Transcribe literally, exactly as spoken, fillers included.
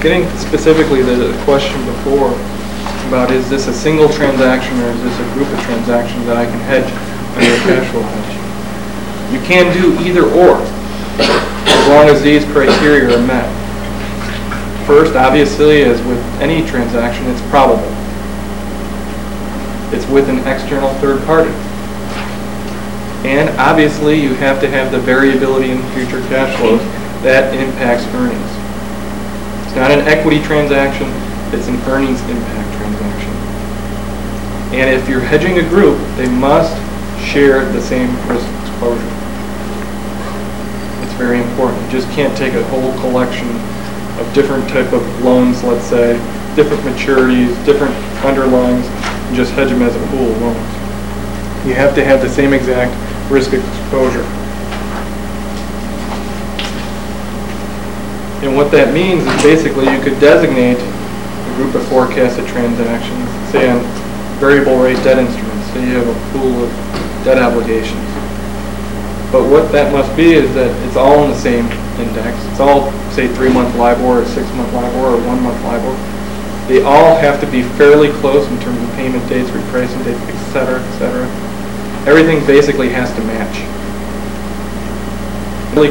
getting specifically to the question before about is this a single transaction or is this a group of transactions that I can hedge under a cash flow hedge. You can do either or, as long as these criteria are met. First, obviously, as with any transaction, it's probable. It's with an external third party. And obviously, you have to have the variability in future cash flows that impacts earnings. It's not an equity transaction, it's an earnings impact transaction. And if you're hedging a group, they must share the same risk exposure. It's very important. You just can't take a whole collection of different type of loans, let's say, different maturities, different underlyings, and just hedge them as a pool of loans. You have to have the same exact risk exposure. And what that means is basically you could designate a group of forecasted transactions, say on variable rate debt instruments, so you have a pool of debt obligations. But what that must be is that it's all in the same index. It's all, say, three-month LIBOR or six-month LIBOR or one-month LIBOR. They all have to be fairly close in terms of payment dates, repricing dates, et cetera, et cetera. Everything basically has to match.